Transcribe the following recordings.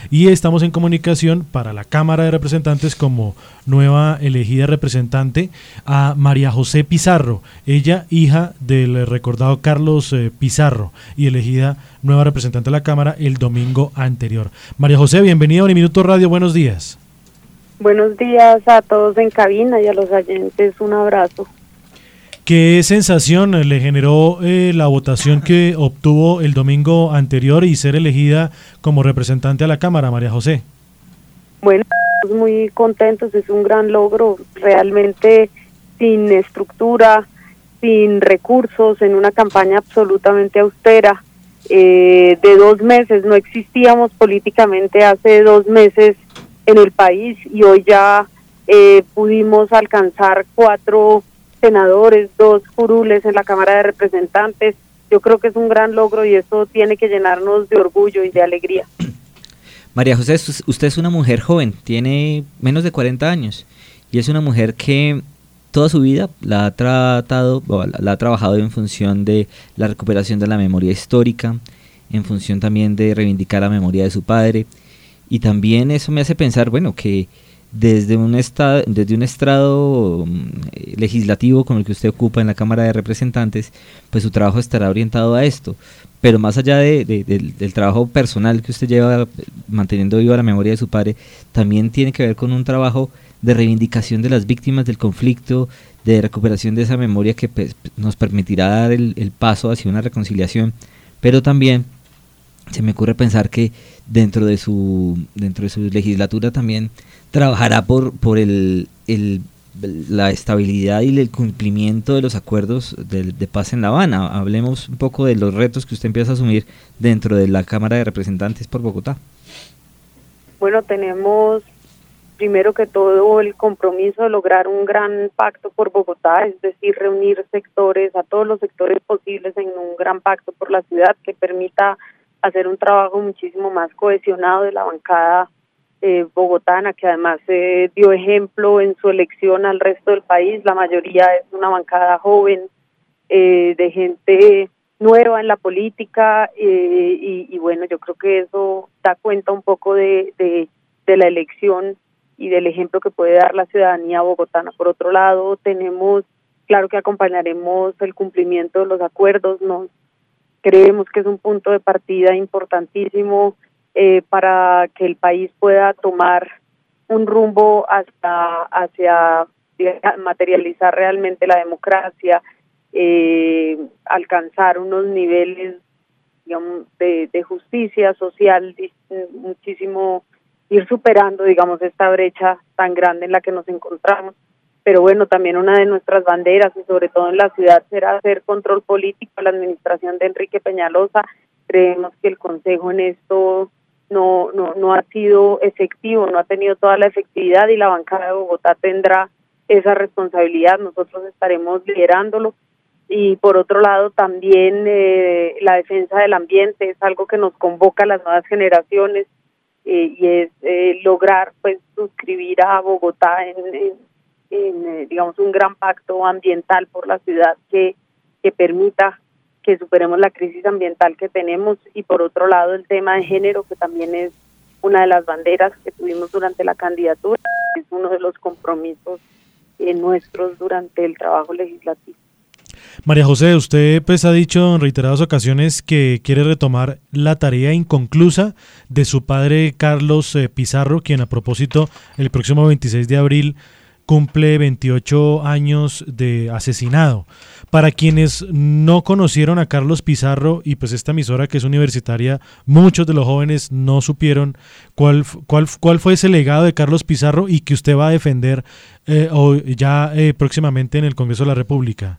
y estamos en comunicación para la Cámara de Representantes como nueva elegida representante a María José Pizarro, ella hija del recordado Carlos Pizarro y elegida nueva representante de la Cámara el domingo anterior. María José, bienvenida a Uniminuto Radio, buenos días. Buenos días a todos en cabina y a los oyentes, un abrazo. ¿Qué sensación le generó la votación que obtuvo el domingo anterior y ser elegida como representante a la Cámara, María José? Bueno, estamos muy contentos, es un gran logro, realmente sin estructura, sin recursos, en una campaña absolutamente austera, de 2 meses, no existíamos políticamente hace 2 meses en el país y hoy ya pudimos alcanzar 4 senadores, 2 curules en la Cámara de Representantes. Yo creo que es un gran logro y eso tiene que llenarnos de orgullo y de alegría. María José, usted es una mujer joven, tiene menos de 40 años y es una mujer que toda su vida la ha trabajado en función de la recuperación de la memoria histórica, en función también de reivindicar la memoria de su padre, y también eso me hace pensar, bueno, que desde un estrado legislativo como el que usted ocupa en la Cámara de Representantes, pues su trabajo estará orientado a esto. Pero más allá del trabajo personal que usted lleva manteniendo viva la memoria de su padre, también tiene que ver con un trabajo de reivindicación de las víctimas del conflicto, de recuperación de esa memoria que pues, nos permitirá dar el paso hacia una reconciliación. Pero también se me ocurre pensar que dentro de su legislatura también trabajará por la estabilidad y el cumplimiento de los acuerdos de paz en La Habana. Hablemos un poco de los retos que usted empieza a asumir dentro de la Cámara de Representantes por Bogotá. Bueno, tenemos primero que todo el compromiso de lograr un gran pacto por Bogotá, es decir, reunir sectores, a todos los sectores posibles en un gran pacto por la ciudad que permita hacer un trabajo muchísimo más cohesionado de la bancada bogotana, que además dio ejemplo en su elección al resto del país. La mayoría es una bancada joven, de gente nueva en la política, y bueno, yo creo que eso da cuenta un poco de la elección y del ejemplo que puede dar la ciudadanía bogotana. Por otro lado, claro que acompañaremos el cumplimiento de los acuerdos, creemos que es un punto de partida importantísimo para que el país pueda tomar un rumbo hacia materializar realmente la democracia, alcanzar unos niveles, digamos, de justicia social muchísimo, ir superando, digamos, esta brecha tan grande en la que nos encontramos. Pero bueno, también una de nuestras banderas, y sobre todo en la ciudad, será hacer control político a la administración de Enrique Peñalosa. Creemos que el Consejo en esto no ha sido efectivo, no ha tenido toda la efectividad, y la bancada de Bogotá tendrá esa responsabilidad. Nosotros estaremos liderándolo. Y por otro lado, también la defensa del ambiente es algo que nos convoca a las nuevas generaciones, y es lograr pues suscribir a Bogotá en digamos, un gran pacto ambiental por la ciudad que permita que superemos la crisis ambiental que tenemos. Y por otro lado, el tema de género, que también es una de las banderas que tuvimos durante la candidatura, es uno de los compromisos nuestros durante el trabajo legislativo. María José, usted pues ha dicho en reiteradas ocasiones que quiere retomar la tarea inconclusa de su padre Carlos Pizarro, quien a propósito el próximo 26 de abril cumple 28 años de asesinado. Para quienes no conocieron a Carlos Pizarro, y pues esta emisora que es universitaria, muchos de los jóvenes no supieron cuál fue ese legado de Carlos Pizarro y que usted va a defender próximamente en el Congreso de la República.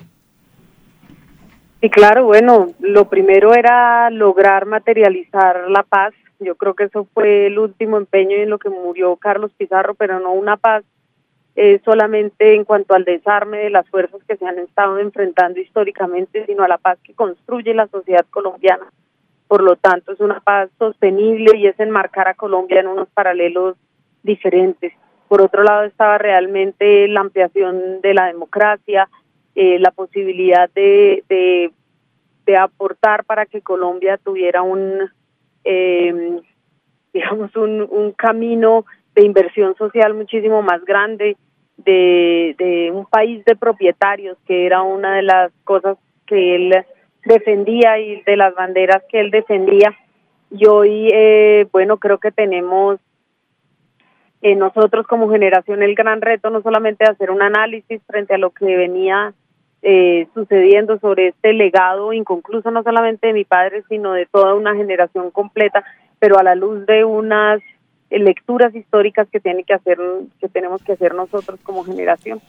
Sí, claro, bueno, lo primero era lograr materializar la paz. Yo creo que eso fue el último empeño en lo que murió Carlos Pizarro, pero no una paz solamente en cuanto al desarme de las fuerzas que se han estado enfrentando históricamente, sino a la paz que construye la sociedad colombiana. Por lo tanto, es una paz sostenible y es enmarcar a Colombia en unos paralelos diferentes. Por otro lado, estaba realmente la ampliación de la democracia, la posibilidad de aportar para que Colombia tuviera digamos, un camino de inversión social muchísimo más grande, de un país de propietarios, que era una de las cosas que él defendía y de las banderas que él defendía. Y hoy, bueno, creo que tenemos nosotros como generación el gran reto no solamente de hacer un análisis frente a lo que venía sucediendo sobre este legado inconcluso, no solamente de mi padre, sino de toda una generación completa, pero a la luz de unas lecturas históricas que tenemos que hacer nosotros como generación.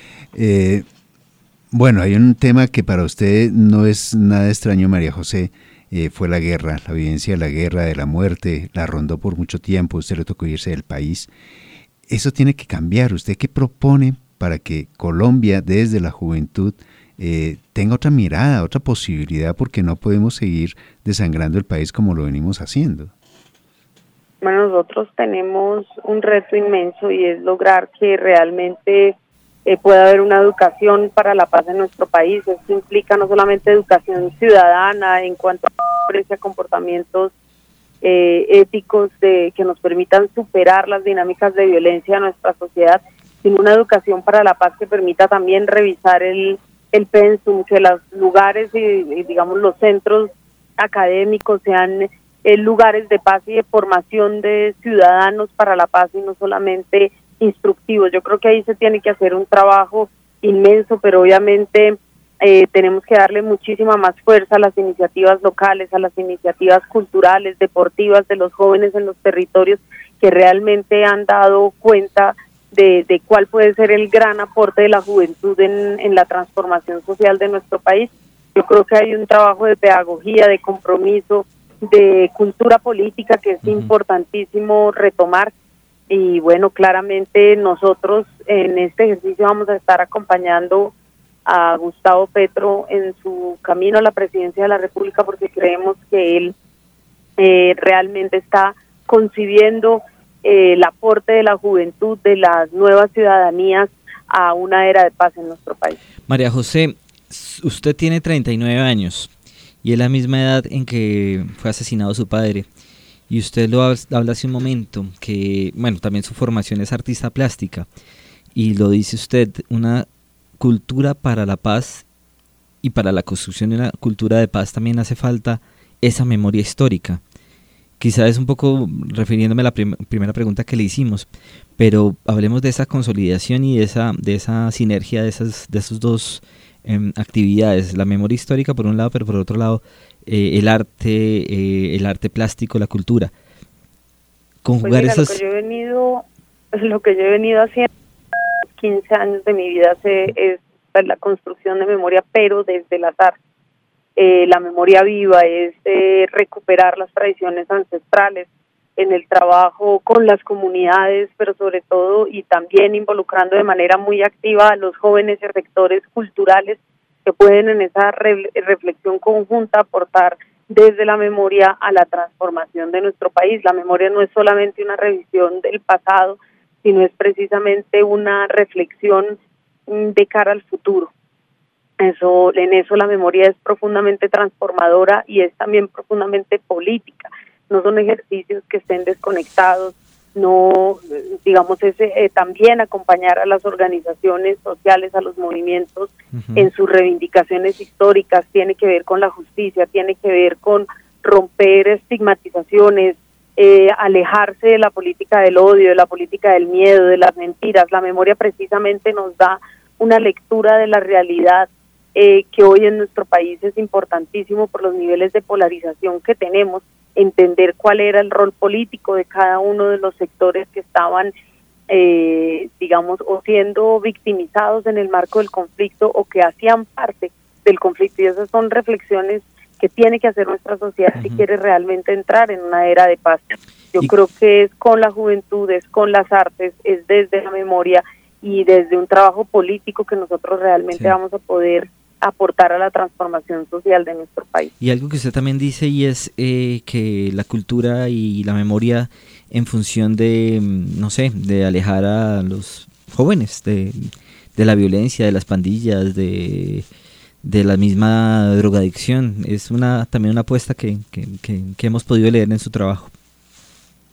Bueno, hay un tema que para usted no es nada extraño, María José, fue la guerra, la vivencia de la guerra, de la muerte, la rondó por mucho tiempo, usted le tocó irse del país. Eso tiene que cambiar. ¿Usted qué propone para que Colombia, desde la juventud, tenga otra mirada, otra posibilidad, porque no podemos seguir desangrando el país como lo venimos haciendo? Bueno, nosotros tenemos un reto inmenso y es lograr que realmente pueda haber una educación para la paz en nuestro país. Esto implica no solamente educación ciudadana en cuanto a comportamientos éticos que nos permitan superar las dinámicas de violencia de nuestra sociedad, sino una educación para la paz que permita también revisar el pensum, que los lugares y digamos los centros académicos sean lugares de paz y de formación de ciudadanos para la paz y no solamente instructivos. Yo creo que ahí se tiene que hacer un trabajo inmenso, pero obviamente tenemos que darle muchísima más fuerza a las iniciativas locales, a las iniciativas culturales, deportivas de los jóvenes en los territorios que realmente han dado cuenta de cuál puede ser el gran aporte de la juventud en la transformación social de nuestro país. Yo creo que hay un trabajo de pedagogía, de compromiso, de cultura política que es importantísimo retomar. Y bueno, claramente nosotros en este ejercicio vamos a estar acompañando a Gustavo Petro en su camino a la presidencia de la República, porque creemos que él realmente está concibiendo el aporte de la juventud, de las nuevas ciudadanías a una era de paz en nuestro país. María José, usted tiene 39 años y es la misma edad en que fue asesinado su padre. Y usted lo habla hace un momento, que bueno, también su formación es artista plástica, y lo dice usted, una cultura para la paz y para la construcción de una cultura de paz también hace falta esa memoria histórica. Quizás es un poco refiriéndome a la primera pregunta que le hicimos, pero hablemos de esa consolidación y de esa sinergia de esas dos actividades, la memoria histórica por un lado, pero por otro lado el arte plástico, la cultura. Conjugar pues mira, esas... lo que yo he venido haciendo 15 años de mi vida es la construcción de memoria, pero desde el azar. La memoria viva es recuperar las tradiciones ancestrales en el trabajo con las comunidades, pero sobre todo y también involucrando de manera muy activa a los jóvenes y sectores culturales que pueden en esa reflexión conjunta aportar desde la memoria a la transformación de nuestro país. La memoria no es solamente una revisión del pasado, sino es precisamente una reflexión de cara al futuro. En eso la memoria es profundamente transformadora y es también profundamente política. No son ejercicios que estén desconectados, no, digamos, también acompañar a las organizaciones sociales, a los movimientos en sus reivindicaciones históricas, tiene que ver con la justicia, tiene que ver con romper estigmatizaciones, alejarse de la política del odio, de la política del miedo, de las mentiras. La memoria precisamente nos da una lectura de la realidad que hoy en nuestro país es importantísimo por los niveles de polarización que tenemos, entender cuál era el rol político de cada uno de los sectores que estaban, digamos, o siendo victimizados en el marco del conflicto o que hacían parte del conflicto. Y esas son reflexiones que tiene que hacer nuestra sociedad si quiere realmente entrar en una era de paz. Yo creo que es con la juventud, es con las artes, es desde la memoria y desde un trabajo político que nosotros realmente vamos a poder aportar a la transformación social de nuestro país. Y algo que usted también dice y es que la cultura y la memoria en función de, no sé, de alejar a los jóvenes de la violencia, de las pandillas, de la misma drogadicción, es también una apuesta que hemos podido leer en su trabajo.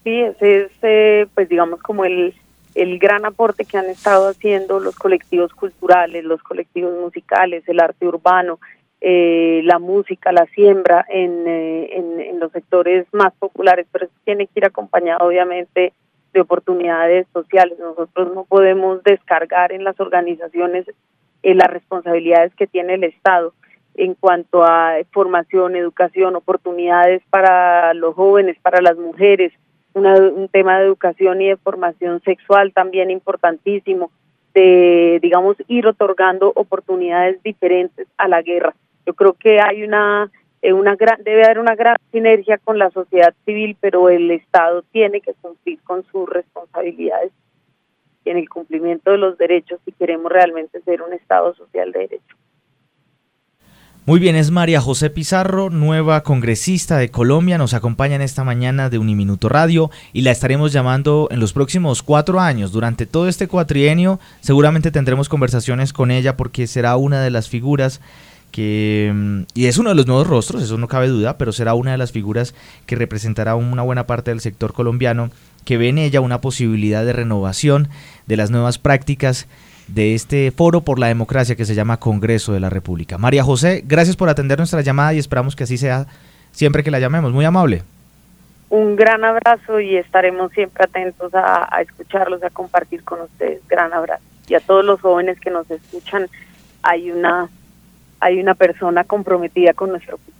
Sí, ese es, pues digamos, como el gran aporte que han estado haciendo los colectivos culturales, los colectivos musicales, el arte urbano, la música, la siembra en los sectores más populares, pero eso tiene que ir acompañado obviamente de oportunidades sociales. Nosotros no podemos descargar en las organizaciones las responsabilidades que tiene el Estado en cuanto a formación, educación, oportunidades para los jóvenes, para las mujeres, un tema de educación y de formación sexual también importantísimo, de, digamos, ir otorgando oportunidades diferentes a la guerra. Yo creo que hay debe haber una gran sinergia con la sociedad civil, pero el Estado tiene que cumplir con sus responsabilidades en el cumplimiento de los derechos si queremos realmente ser un Estado social de derecho. Muy bien, es María José Pizarro, nueva congresista de Colombia, nos acompaña en esta mañana de Uniminuto Radio y la estaremos llamando en los próximos 4 años. Durante todo este cuatrienio seguramente tendremos conversaciones con ella porque será una de las figuras y es uno de los nuevos rostros, eso no cabe duda, pero será una de las figuras que representará una buena parte del sector colombiano, que ve en ella una posibilidad de renovación de las nuevas prácticas de este foro por la democracia que se llama Congreso de la República. María José, gracias por atender nuestra llamada y esperamos que así sea siempre que la llamemos. Muy amable. Un gran abrazo y estaremos siempre atentos a escucharlos, a compartir con ustedes. Gran abrazo. Y a todos los jóvenes que nos escuchan, hay una persona comprometida con nuestro futuro.